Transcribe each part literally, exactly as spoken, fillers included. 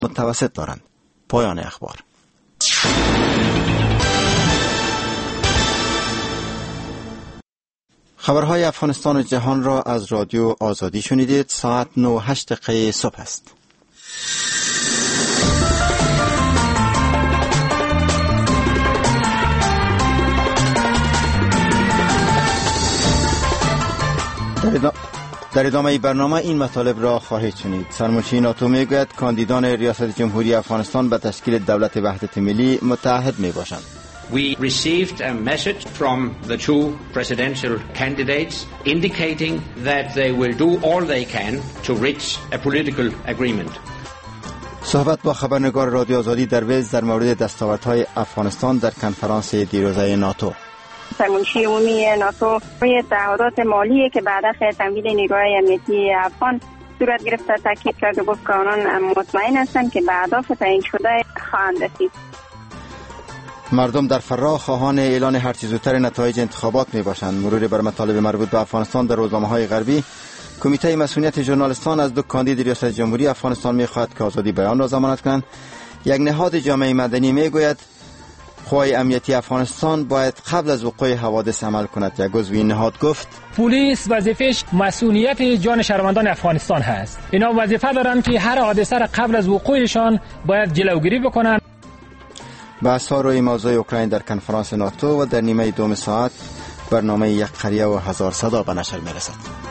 متوسط دارند. پایان اخبار. خبرهای افغانستان و جهان را از رادیو آزادی شنیدید. ساعت نه و هشت دقیقه صبح است. در ادامه برنامه این مطالب را خواهید شنید. سرمنشی ناتو میگوید کاندیدان ریاست جمهوری افغانستان به تشکیل دولت وحدت ملی متعهد می باشند. We received a message from the two presidential candidates indicating that they will do all they can to reach a political agreement. صحبت با خبرنگار رادیو آزادی در ویلز در مورد دستاوردهای افغانستان در کنفرانس دیروزه ناتو. سرمنشی عمومی ناتو روی تعهدات مالی که بعد از تمویل نیروهای امنیتی افغان صورت گرفته تاکید کرد و گفت که آنان مطمئن هستند که به اهداف تعیین شده خواهند رسید. مردم در فراه خواهان اعلان هرچه زودتر نتایج انتخابات می باشند. مرور بر مطالب مربوط به افغانستان در روزنامه‌های غربی. کمیته مسئولیت ژورنالیستان از دو کاندید ریاست جمهوری افغانستان می خواهد که آزادی بیان را ضمانت کنند. یک نهاد جامعه مدنی می گوید قوای امنیتی افغانستان باید قبل از وقوع حوادث عمل کند. یک عضو این نهاد گفت پلیس وظیفش مسئولیت جان شهروندان افغانستان هست. اینا وظیفه دارن که هر حادثه را قبل از وقوعشان باید جلوگیری بکنن. بحث ها روی موضوع اوکراین در کنفرانس ناتو و در نیمه دوم ساعت برنامه یک قریه و هزار صدا به نشر می رسد.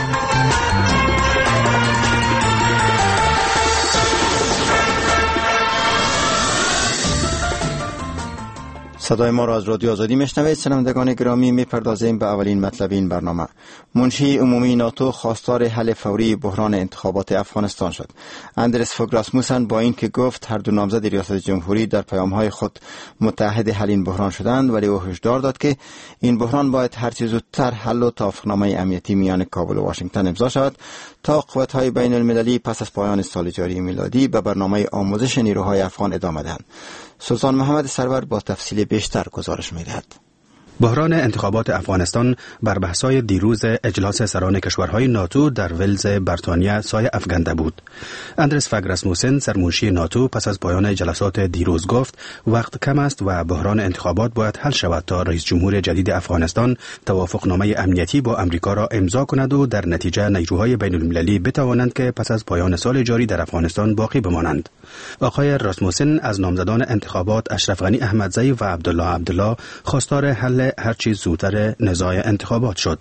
صدای ما را از رادیو آزادی میشنوید. شنوندگان گرامی، میپردازیم به اولین مطلب این برنامه. منشی عمومی ناتو خواستار حل فوری بحران انتخابات افغانستان شد. اندرس فوگ راسموسن با این که گفت هر دو نامزد ریاست جمهوری در پیام‌های خود متحد حل این بحران شدند، ولی او هشدار داد که این بحران باید هر چه زودتر حل و توافقنامه امنیتی میان کابل و واشنگتن امضا شود تا قوت‌های بین المللی پس از پایان سال جاری میلادی به برنامه آموزش نیروهای افغان ادامه دهند. سلطان محمد سرور با تفصیل بیشتر گزارش می‌دهد. بحران انتخابات افغانستان بر بحث‌های دیروز اجلاس سران کشورهای ناتو در ولز بریتانیا سایه افکنده بود. اندرس فوگ راسموسن سرمنشی ناتو پس از پایان جلسات دیروز گفت وقت کم است و بحران انتخابات باید حل شود تا رئیس جمهور جدید افغانستان توافقنامه امنیتی با امریکا را امضا کند و در نتیجه نیروهای بین المللی بتوانند که پس از پایان سال جاری در افغانستان باقی بمانند. آقای راسموسن از نامزدان انتخابات اشرف غنی احمدزی و عبدالله عبدالله خواستار حل هر چیز زودتر نزاع انتخابات شد.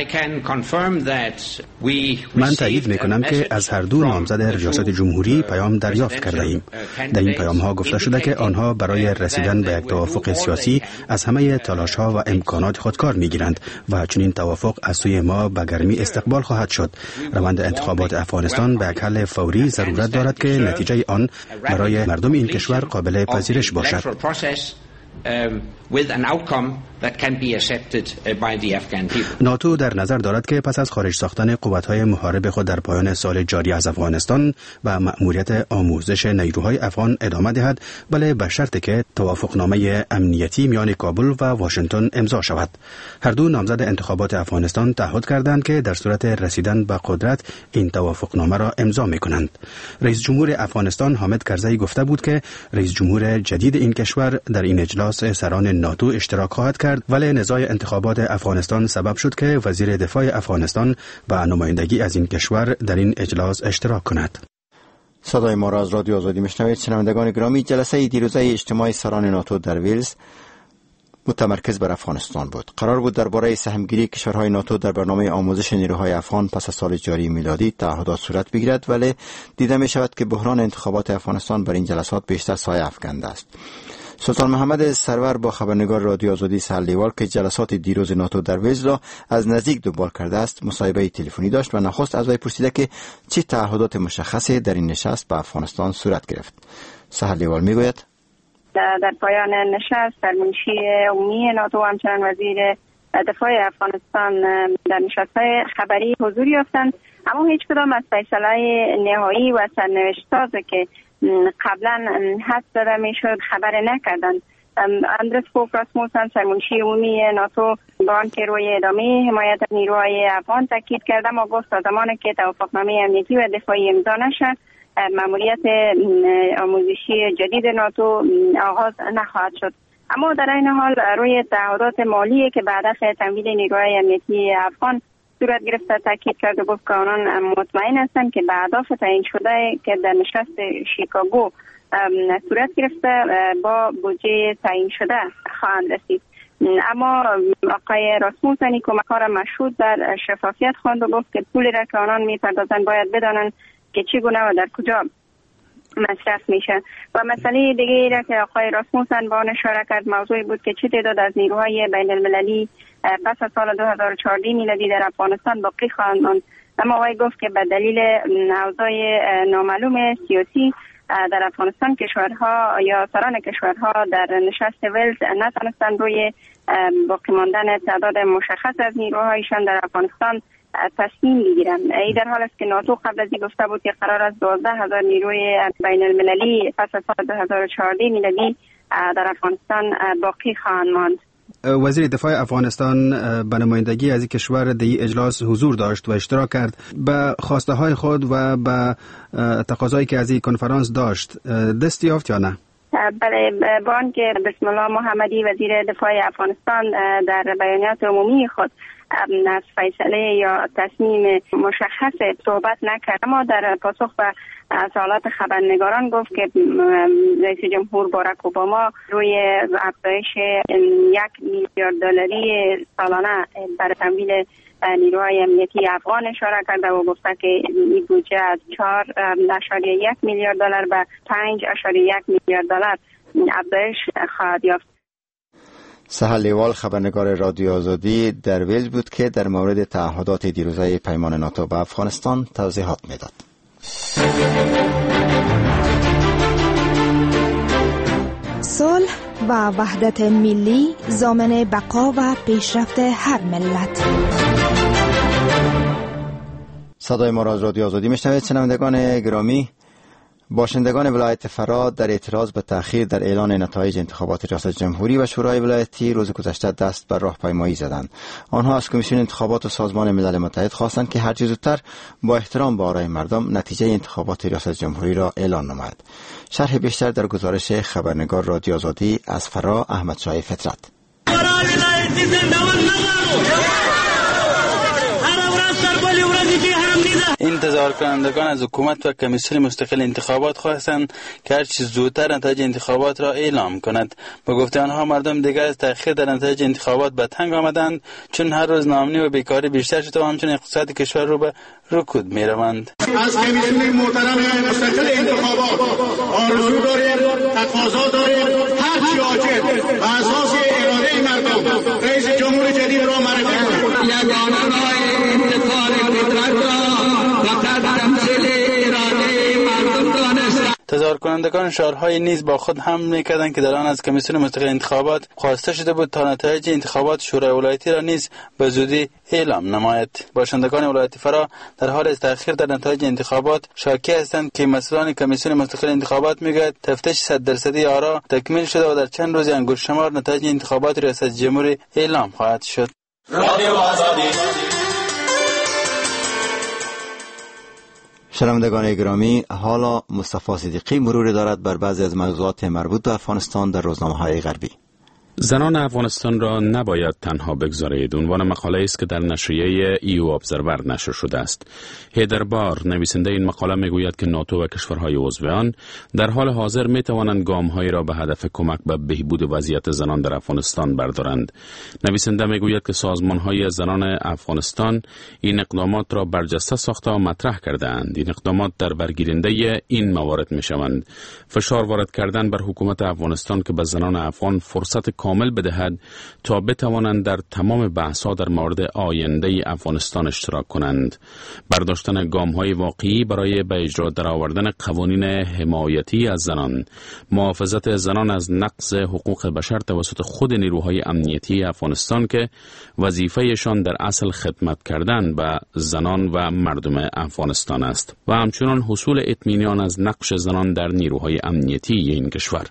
من تایید میکنم که از هر دو نامزد ریاست جمهوری پیام دریافت کرده ایم. در این پیام ها گفته شده که آنها برای رسیدن به یک توافق سیاسی از همه تلاش ها و امکانات خود کار میگیرند و چنین توافق از سوی ما به گرمی استقبال خواهد شد. روند انتخابات افغانستان به یک حل فوری ضرورت دارد که نتیجه آن برای مردم این کشور قابل پذیرش باشد. with an outcome that can be accepted by the Afghan people. ناتو در نظر دارد که پس از خارج ساختن قوت‌های محارب خود در پایان سال جاری از افغانستان و مأموریت آموزش نیروهای افغان ادامه دهد، ولی به شرطی که توافقنامه امنیتی میان کابل و واشنگتن امضا شود. هر دو نامزد انتخابات افغانستان تعهد کردند که در صورت رسیدن به قدرت این توافقنامه را امضا می‌کنند. رئیس جمهور افغانستان حامد کرزی گفته بود که رئیس جمهور جدید این کشور در این اجلاس سران ناتو اشتراک خواهد کرد، ولی نزاع انتخابات افغانستان سبب شد که وزیر دفاع افغانستان با نمایندگی از این کشور در این اجلاس اشتراک کند. صدای ما را از رادیو آزادی میشنوید. شنوندگان گرامی، جلسه دیروزه اجتماع سران ناتو در ویلز متمرکز بر افغانستان بود. قرار بود درباره سهمگیری کشورهای ناتو در برنامه آموزش نیروهای افغان پس از سال جاری میلادی تعهدات صورت بگیرد، ولی دیده می شود که بحران انتخابات افغانستان بر این جلسات بیشتر سایه افکنده است. سلطان محمد سرور با خبرنگار رادیو آزادی سهلیوال که جلسات دیروز ناتو در ویلز را از نزدیک دنبال کرده است مصاحبه تلفنی داشت و نخست از وی پرسیده که چه تعهدات مشخصی در این نشست به افغانستان صورت گرفت. سهلیوال میگوید در پایان نشست سرمنشی عمومی ناتو و همچنین وزیر دفاع افغانستان در نشست‌های خبری حضور یافتند، اما هیچ کدام از فیصله نهایی و سرنوشت‌سازی که قبلا حد زده میشد خبر نکردند. اندرس فوگ راسموسن سرمنشی عمومی ناتو با آنکه روی ادامه حمایت نیروهای افغان تاکید کرده، ما گفت تا زمانی که توافقنامه امنیتی و دفاعی امضا نشد ماموریت آموزشی جدید ناتو آغاز نخواهد شد. اما در این حال روی تعهدات مالی که به هدف تمویل نیروهای امنیتی افغان صورت گرفته تاکید کرد و گفت که آنان مطمئن هستند که به اهداف تعیین شده که در نشست شیکاگو صورت گرفته با بودجه تعیین شده خواهند رسید. اما آقای راسموسن کمکار مشهود در شفافیت خواند و گفت که پولی را که آنان می‌پردازند باید بدانند که چگونه و در کجا مصرف میشه. و مسئله دیگه را که آقای راسموسن با آن اشاره کرد موضوعی بود که چه تعداد از نیروهای بین المللی پس از سال دو هزار و چهارده میلادی در افغانستان باقی خواهند ماند. اما آقای گفت که به دلیل اوضاع نامعلوم سیاسی در افغانستان کشورها یا سران کشورها در نشست ولز نتونستند روی باقی ماندن تعداد مشخص از نیروهایشان در افغانستان تصمیم بگیرن. ای در حال است که ناتو قبل از این گفته بود که قرار است دوازده هزار نیروی بین المللی پس از سال دو هزار و چهارده میلادی در افغانستان باقی خواهند ماند. وزیر دفاع افغانستان به نمایندگی از این کشور در این اجلاس حضور داشت و اشتراک کرد. به خواسته های خود و به تقاضایی که از این کنفرانس داشت دست یافت یا نه؟ بله، با آنکه بسم الله محمدی وزیر دفاع افغانستان در بیانیات عمومی خود از فیصله یا تصمیم مشخص صحبت نکرد، اما در پاسخ به سوالات خبرنگاران گفت که رئیس جمهور باراک اوباما روی افزایش یک میلیارد دلاری سالانه برای تمویل نیروهای امنیتی افغان اشاره کرده و گفته که این بودجه از چهار اشاریه یک میلیارد دلار به پنج اشاریه یک میلیارد دلار افزایش خواهد یافت. سهل لیوال خبرنگار رادیو آزادی در ویلز بود که در مورد تعهدات دیروزه پیمان ناتو به افغانستان توضیحات میداد. صلح و وحدت ملی ضامن بقا و پیشرفت هر ملت. صدای ما را از رادیو آزادی میشنوید. شنوندگان گرامی، باشندگان ولایت فرا در اعتراض به تأخیر در اعلان نتایج انتخابات ریاست جمهوری و شورای ولایتی روز گذشته دست بر راهپیمایی زدند. آنها از کمیسیون انتخابات و سازمان ملل متحد خواستند که هرچه زودتر با احترام به آرای مردم نتیجه انتخابات ریاست جمهوری را اعلان نماید. شرح بیشتر در گزارش خبرنگار رادیو آزادی از فرا احمد شاه فطرت. این تظاهر کنندگان از حکومت و کمیسیون مستقل انتخابات خواستند که هر چیز زودتر نتایج انتخابات را اعلام کند. با گفته آنها مردم دیگر از تأخیر در نتایج انتخابات به تنگ آمدند، چون هر روز ناامنی و بیکاری بیشتر شده و همچنین اقتصاد کشور رو به رکود می روند. از کمیسیون محترم مستقل انتخابات آرزو داریم، تقاضا داریم، هر چی واجب بر اساس اراده مردم رئیس جمهور جدید را معرفی کنیم. یگانه راه انتقال قدرت را تظاهر کنندگان شعارهای نیز با خود هم میکردند که در آن از کمیسیون مستقل انتخابات خواسته شده بود تا نتایج انتخابات شورای ولایتی را نیز به زودی اعلام نماید. باشندگان ولایت فرا در حال از تأخیر در نتایج انتخابات شاکی هستند که مسئولان کمیسیون مستقل انتخابات میگوید تفتیش صد درصدی آرا تکمیل شده و در چند روز انگشت شمار نتایج انتخابات ریاست جمهوری اعلام خواهد شد. رادیو آزادی. شنوندگان گرامی، حالا مصطفی صدیقی مروری دارد بر بعضی از موضوعات مربوط به افغانستان در روزنامه‌های غربی. زنان افغانستان را نباید تنها بگذارید عنوان مقاله است که در نشریه ایو ابزرور نشر شده است. هیدر بار نویسنده این مقاله میگوید که ناتو و کشورهای عضو آن در حال حاضر می توانند گام‌هایی را به هدف کمک به بهبود وضعیت زنان در افغانستان بردارند. نویسنده میگوید که سازمان‌های زنان افغانستان این اقدامات را برجسته ساخته و مطرح کرده‌اند. این اقدامات در برگیرنده این موارد میشوند: فشار وارد کردن بر حکومت افغانستان که به زنان افغان فرصت کامل بدهد تا بتوانند در تمام بحث‌ها در مورد آینده افغانستان اشتراک کنند، برداشتن گام‌های واقعی برای به اجرا درآوردن قوانین حمایتی از زنان، محافظت زنان از نقض حقوق بشر توسط خود نیروهای امنیتی افغانستان که وظیفه‌شان در اصل خدمت کردن به زنان و مردم افغانستان است، و همچنین حصول اطمینان از نقش زنان در نیروهای امنیتی این کشور.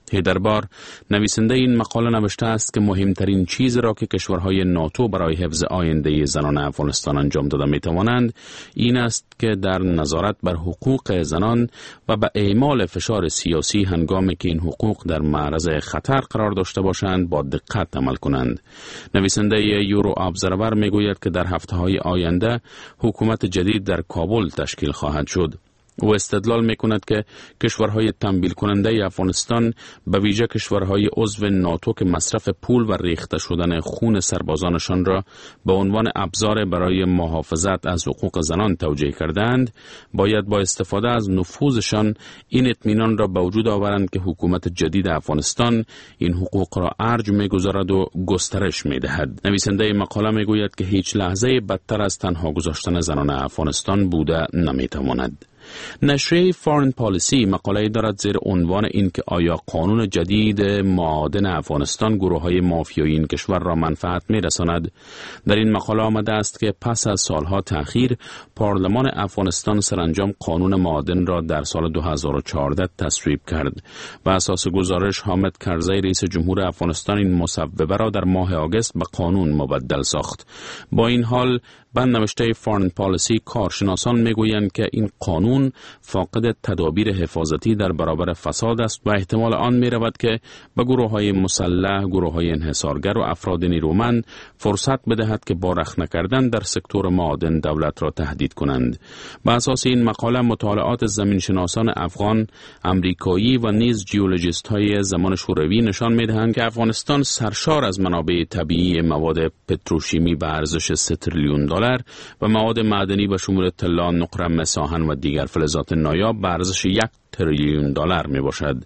هیدربار نویسنده این مقاله نوشته است که مهمترین چیز را که کشورهای ناتو برای حفظ آینده زنان افغانستان انجام داده می توانند این است که در نظارت بر حقوق زنان و به اعمال فشار سیاسی هنگامی که این حقوق در معرض خطر قرار داشته باشند با دقت عمل کنند. نویسنده یورو ابزرور می گوید که در هفته های آینده حکومت جدید در کابل تشکیل خواهد شد. او استدلال می کند که کشورهای تنبیل کننده افغانستان به ویژه کشورهای عضو ناتو که مصرف پول و ریخته شدن خون سربازانشان را به عنوان ابزار برای محافظت از حقوق زنان توجیه کردند، باید با استفاده از نفوذشان این اطمینان را به وجود آورند که حکومت جدید افغانستان این حقوق را ارج می گذارد و گسترش می دهد. نویسنده مقاله می گوید که هیچ لحظه بدتر از تنها گذاشتن زنان افغانستان بوده نمی تواند. نشریه فارن پالیسی مقاله دارد زیر عنوان این که آیا قانون جدید معادن افغانستان گروه‌های مافیایی این کشور را منفعت می‌رساند. در این مقاله آمده است که پس از سالها تأخیر پارلمان افغانستان سرانجام قانون معادن را در سال دو هزار و چهارده تصویب کرد. بر اساس گزارش حامد کرزی رئیس جمهور افغانستان این مصوبه را در ماه آگوست به قانون مبدل ساخت. با این حال بند نوشته فارن پالیسی کارشناسان میگویند که این قانون فاقد تدابیر حفاظتی در برابر فساد است و احتمال آن می رود که به گروه های مسلح، گروه های انحصارگر و افراد نیرومند فرصت بدهد که با رخنه کردن در سکتور معادن دولت را تهدید کنند. به اساس این مقاله مطالعات زمینشناسان افغان، امریکایی و نیز جیولوژیست های زمان شوروی نشان می دهند که افغانستان سرشار از منابع طبیعی مواد پتروشیمی به ارزش سه تریلیون دلار و مواد معدنی به شمول طلا، نقره مس، آهن و دیگر فلزات نایاب به ارزش یک تریلیون دلار می باشد.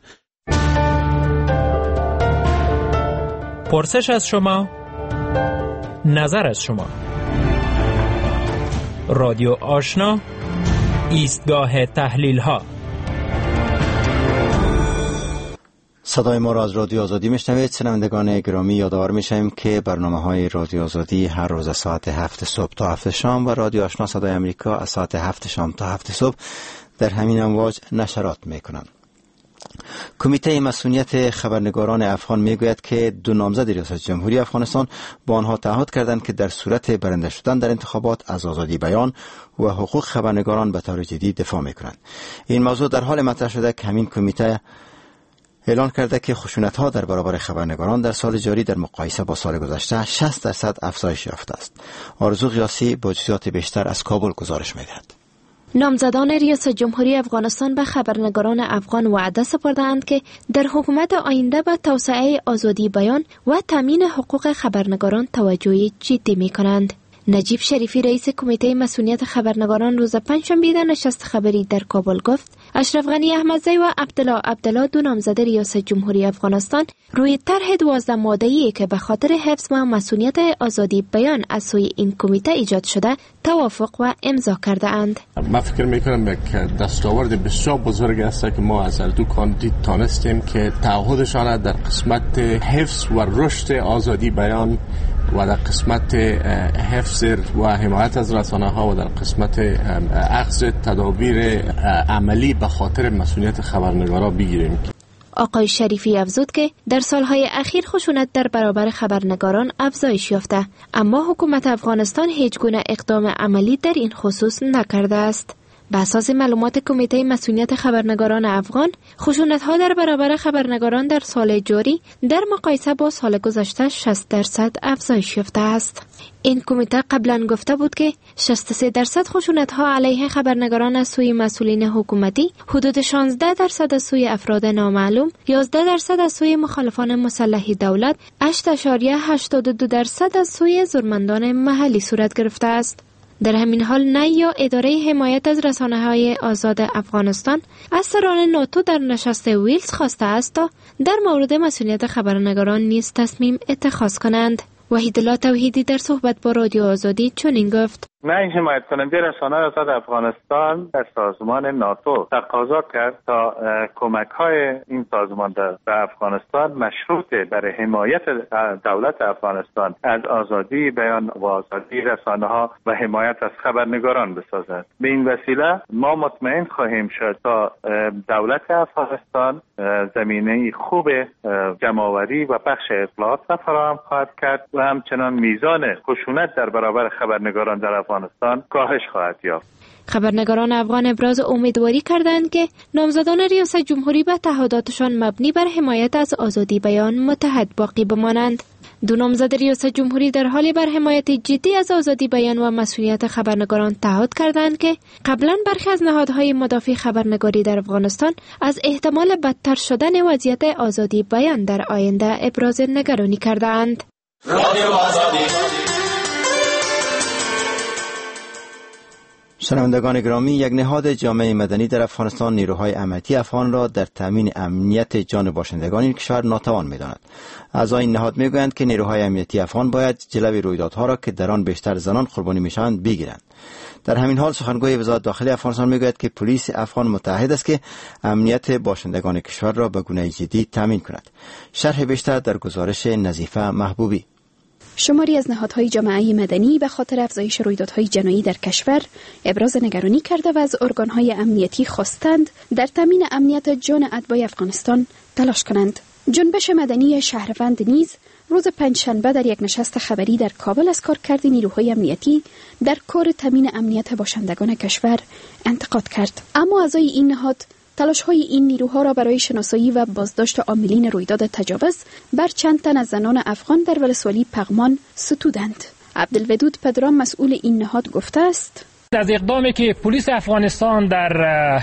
پرسش از شما، نظر از شما. رادیو آشنا، ایستگاه تحلیل ها. صدای ما را از رادیو آزادی میشنوید. شنوندگان گرامی، یادآور میشیم که برنامه های رادیو آزادی هر روز از ساعت هفت صبح تا هفت شام و رادیو آشنا صدای امریکا از ساعت هفت شام تا هفت صبح در همین امواج نشرات میکنند. کمیته مسئولیت خبرنگاران افغان میگوید که دو نامزد ریاست جمهوری افغانستان با آنها تعهد کردند که در صورت برنده شدن در انتخابات از آزادی بیان و حقوق خبرنگاران به طور جدی دفاع میکنند. این موضوع در حال مطرح شده که همین کمیته اعلان کرده که خشونت‌ها در برابر خبرنگاران در سال جاری در مقایسه با سال گذشته شصت درصد افزایش یافته است. آرزو قیاسی با جزئیات بیشتر از کابل گزارش می‌دهد. نامزدان ریاست جمهوری افغانستان به خبرنگاران افغان وعده سپردند که در حکومت آینده به توسعه آزادی بیان و تامین حقوق خبرنگاران توجه جدی می‌کنند. نجیب شریفی رئیس کمیته مسئولیت خبرنگاران روز پنجشنبه در نشست خبری در کابل گفت اشرف غنی احمدزی و عبدالله عبدالله دو نامزد ریاست جمهوری افغانستان روی طرح دوازده ماده‌ای که به خاطر حفظ و مسئولیت آزادی بیان از سوی این کمیته ایجاد شده توافق و امضا کرده اند. من فکر میکنم که دستاورد بسیار بزرگ است که ما از هر دو کاندید تانستیم که تعهدشان در قسمت حفظ و رشد آزادی بیان و در قسمت حفظ و حمایت از رسانه ها و در قسمت اخذ تدابیر عملی به خاطر مسئولیت خبرنگاران بگیریم. آقای شریفی افزود که در سالهای اخیر خشونت در برابر خبرنگاران افزایش یافته، اما حکومت افغانستان هیچ گونه اقدام عملی در این خصوص نکرده است. به اساس معلومات کمیته مسئولیت خبرنگاران افغان، خشونت‌ها در برابر خبرنگاران در سال جاری در مقایسه با سال گذشته شصت درصد افزایش یافته است. این کمیته قبلا گفته بود که شصت و سه درصد خشونت‌ها علیه خبرنگاران از سوی مسئولین حکومتی، حدود شانزده درصد از سوی افراد نامعلوم، یازده درصد از سوی مخالفان مسلح دولت، هشت ممیز هشتاد و دو درصد از سوی زورمندان محلی صورت گرفته است. در همین حال نه یا اداره حمایت از رسانه‌های آزاد افغانستان از سران ناتو در نشست ویلز خواسته است تا در مورد مسئولیت خبرنگاران نیز تصمیم اتخاذ کنند. وحیدالله توحیدی در صحبت با رادیو آزادی چنین گفت: نه، این حمایت کننده رسانه را از افغانستان در سازمان ناتو تقاضا کرد تا کمک های این سازمان در افغانستان مشروط بر حمایت دولت افغانستان از آزادی بیان و آزادی رسانه ها و حمایت از خبرنگاران بسازد. به این وسیله ما مطمئن خواهیم شد تا دولت افغانستان زمینه خوب جمع‌آوری و پخش اطلاعات را فراهم خواهد کرد و همچنان میزان خشونت در برابر خبرنگاران در افغانستان کاهش خواهد یافت. خبرنگاران افغان ابراز امیدواری کردند که نامزدان ریاست جمهوری به تعهداتشان مبنی بر حمایت از آزادی بیان متحد باقی بمانند. دو نامزد ریاست جمهوری در حالی بر حمایت جدی از آزادی بیان و مسئولیت خبرنگاران تعهد کردند که قبلا برخی از نهادهای مدافع خبرنگاری در افغانستان از احتمال بدتر شدن وضعیت آزادی بیان در آینده ابراز نگرانی کردند. شنوندگان گرامی، یک نهاد جامعه مدنی در افغانستان نیروهای امنیتی افغان را در تامین امنیت جان باشندگان این کشور ناتوان می‌داند. اعضای این نهاد میگویند که نیروهای امنیتی افغان باید جلوی رویدادها را که در آن بیشتر زنان قربانی میشوند بگیرند. در همین حال سخنگوی وزارت داخلی افغانستان میگوید که پلیس افغان متحد است که امنیت باشندگان کشور را به گونه جدی تامین کند. شرح بیشتر در گزارش نظیفه محبوبی. شماری از نهادهای جامعه مدنی به خاطر افزایش رویدادهای جنایی در کشور ابراز نگرانی کرده و از ارگانهای امنیتی خواستند در تامین امنیت جان اتباع افغانستان تلاش کنند. جنبش مدنی شهروند نیز روز پنجشنبه در یک نشست خبری در کابل از کارکرد نیروهای امنیتی در کار تامین امنیت باشندگان کشور انتقاد کرد. اما اعضای این نهاد تلاش‌های این نیروها را برای شناسایی و بازداشت عاملین رویداد تجاوز بر چند تن از زنان افغان در ولسوالی پغمان ستودند. عبدالودود پدرام مسئول این نهاد گفته است: از اقدامی که پلیس افغانستان در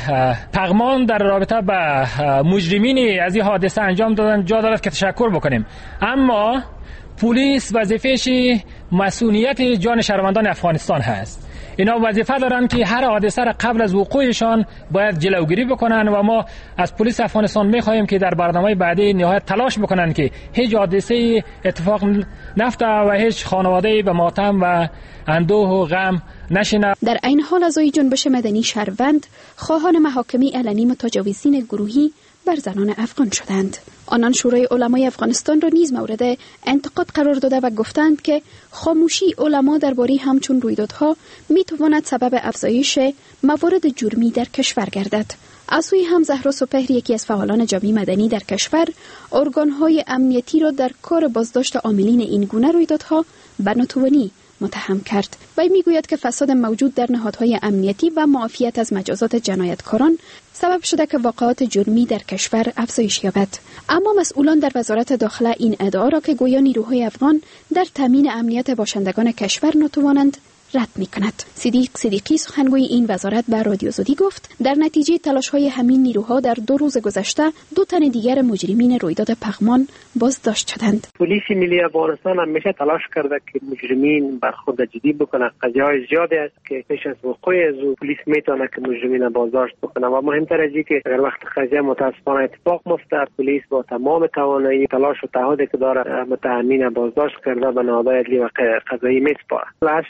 پغمان در رابطه با مجرمین از این حادثه انجام دادن جا دارد که تشکر بکنیم، اما پلیس وظیفه‌اش مسئولیت جان شهروندان افغانستان هست. اینا وظیفه دارن که هر حادثه را قبل از وقوعشان باید جلوگیری بکنن و ما از پلیس افغانستان می‌خواهیم که در برنامه بعدی نهایت تلاش بکنن که هیچ حادثه اتفاق نیفته و هیچ خانواده‌ای به ماتم و اندوه و غم نشینه. در این حال اعضای جنبش مدنی شهروند خواهان محاکمه علنی متجاوزین گروهی بر زنان افغان شدند. آنان شورای علمای افغانستان را نیز مورد انتقاد قرار داده و گفتند که خاموشی علما درباره همچون رویدادها میتواند سبب افزایش موارد جرمی در کشور گردد. از سوی هم زهرا سپهر، یکی از فعالان جامعه مدنی در کشور، ارگانهای امنیتی را در کار بازداشت عاملین این گونه رویدادها به ناتوانی متهم کرد. وی میگوید که فساد موجود در نهادهای امنیتی و معافیت از مجازات جنایتکاران سبب شده که واقعات جرمی در کشور افزایش یابد. اما مسئولان در وزارت داخله این ادعا را که گویا نیروهای افغان در تامین امنیت باشندگان کشور ناتوانند رد می کند. صدیق صدیقی، سخنگوی این وزارت، به رادیو آزادی گفت در نتیجه تلاش‌های همین نیروها در دو روز گذشته دو تن دیگر مجرمین رویداد پغمان بازداشت شدند. پلیس ملی افغانستان همیشه تلاش کرده که مجرمین برخورد جدی بکنه. قضیه‌های زیادی است که پیش از وقوع از پلیس میتونه که مجرمین بازداشت بکنه و مهمتر از این که در وقت قضیه متاسفانه اتفاق میفته، پلیس با تمام توانایی تلاش و تعهدی که داره متهمین بازداشت کرده به نهادهای عدلی و قضایی میسپاره.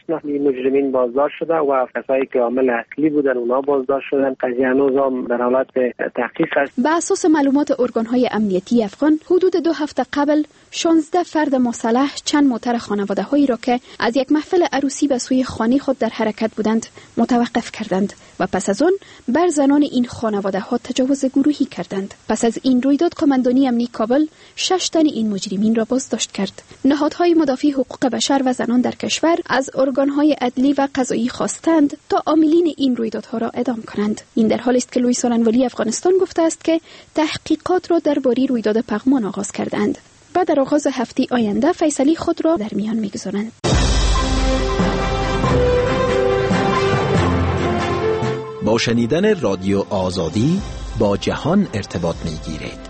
مجرمین بازداشت شده و کسایی که عامل اصلی بودن اونا بازداشت شدن. قضیه هنوز هم در حالت تحقیق است. به اساس معلومات ارگان‌های امنیتی افغان، حدود دو هفته قبل شانزده فرد مسلح چند موتر خانواده‌هایی را که از یک محفل عروسی به سوی خانه خود در حرکت بودند متوقف کردند و پس از آن بر زنان این خانواده‌ها تجاوز گروهی کردند. پس از این رویداد قماندانی امنیتی کابل شش تن این مجرمین را بازداشت کرد. نهادهای مدافع حقوق بشر و زنان در کشور از ارگان‌های عدلی و قضایی خواستند تا عاملین این رویدادها را اعدام کنند. این در حالی است که لوی سالن‌ولی افغانستان گفته است که تحقیقات را درباره رویداد پغمان آغاز کردند و در آغاز هفته آینده فیصله خود را در میان می‌گذارند. با شنیدن رادیو آزادی با جهان ارتباط می‌گیرید.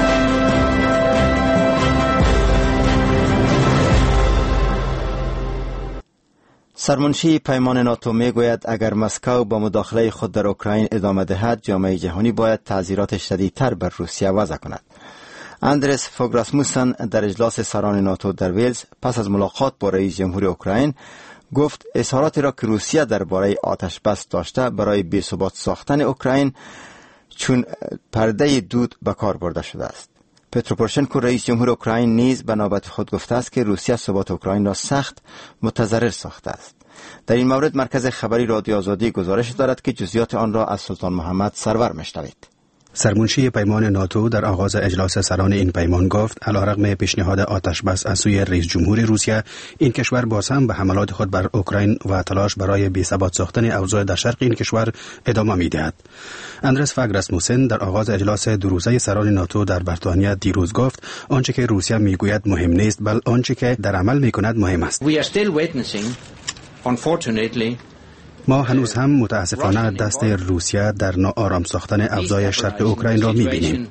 سرمنشی پیمان ناتو میگوید اگر مسکو با مداخله خود در اوکراین ادامه دهد، جامعه جهانی باید تعزیرات شدیدتر بر روسیه وضع کند. اندرس فوگ راسموسن در اجلاس سران ناتو در ویلز پس از ملاقات با رئیس جمهور اوکراین گفت اظهاراتی را که روسیه درباره آتش بس داشته برای بی‌ثبات ساختن اوکراین چون پرده دود به کار برده شده است. پترو پوروشنکو رئیس جمهور اوکراین نیز به نوبت خود گفته است که روسیه ثبات اوکراین را سخت متضرر ساخته است. در این مورد مرکز خبری رادیو آزادی گزارش دارد که جزئیات آن را از سلطان محمد سرور میشنوید. سرمنشی پیمان ناتو در آغاز اجلاس سران این پیمان گفت علیرغم پیشنهاد آتش بس از سوی رئیس جمهور روسیه، این کشور باز هم به حملات خود بر اوکراین و تلاش برای بی‌ثبات ساختن اوضاع در شرق این کشور ادامه می‌دهد. اندرس فاگ راسموسن در آغاز اجلاس دو روزه سران ناتو در بریتانیا دیروز گفت آنچه که روسیه میگوید مهم نیست، بل آنچه که در عمل میکند مهم است. We are still witnessing, unfortunately, ما هنوز هم متاسفانه دست روسیه در ناآرام ساختن اوضاع شرق اوکراین را می‌بینیم.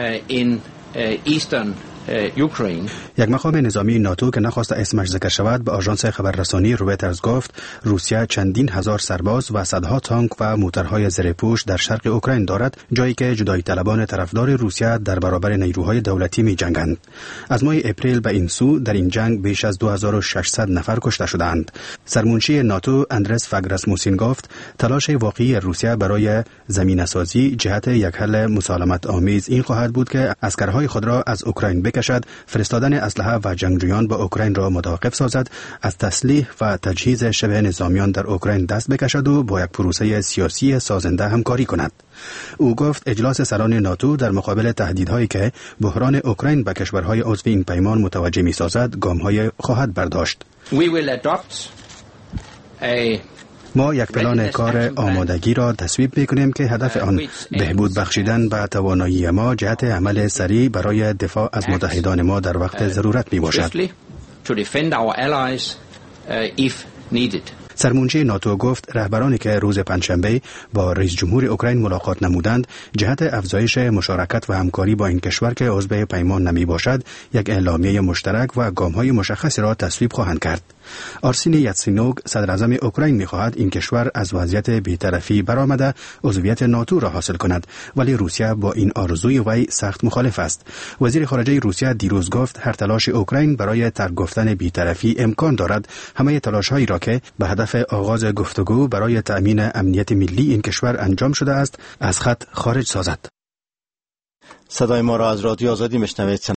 یک مقام نظامی ناتو که نخواست اسمش ذکر شود به آژانس خبررسانی رویترز گفت روسیه چندین هزار سرباز و صدها تانک و موتورهای زیرپوش در شرق اوکراین دارد، جایی که جدایی طلبان طرفدار روسیه در برابر نیروهای دولتی می جنگند. از ماه اپریل به این سو در این جنگ بیش از دو هزار و ششصد نفر کشته شدند. سرمنشی ناتو اندرس فاگ راسموسن گفت تلاش واقعی روسیه برای زمینه‌سازی جهت یک حل مسالمت آمیز این خواهد بود که عسکرهای خود را از اوکراین بکشد، فرستادن اسلحه و جنگجویان به اوکراین را متوقف سازد، از تسلیح و تجهیز شبه نظامیان در اوکراین دست بکشد و با یک پروسه سیاسی سازنده همکاری کند. او گفت اجلاس سران ناتو در مقابل تهدیدهایی که بحران اوکراین به کشورهای عضو این پیمان متوجه می‌سازد گام‌های خواهد برداشت. We will adopt a ما یک پلان کار آمادگی را تصویب می‌کنیم که هدف آن بهبود بخشیدن به توانایی ما جهت عمل سریع برای دفاع از متحدان ما در وقت ضرورت میباشد. سرمنشی ناتو گفت رهبرانی که روز پنجشنبه با رئیس جمهور اوکراین ملاقات نمودند جهت افزایش مشارکت و همکاری با این کشور که عضو پیمان نمی باشد یک اعلامیه مشترک و گام‌های مشخصی را تصویب خواهند کرد. آرسینی یاتسینوک صدر اعظم اوکراین می‌خواهد این کشور از وضعیت بی‌طرفی برآمده عضویت ناتو را حاصل کند، ولی روسیه با این آرزوی وی سخت مخالف است. وزیر خارجه روسیه دیروز گفت هر تلاش اوکراین برای ترک گفتن بی‌طرفی امکان دارد همه تلاش‌هایی را که به هدف آغاز گفتگو برای تأمین امنیت ملی این کشور انجام شده است از خط خارج سازد. صدای ما را از رادیو آزادی میشنوید.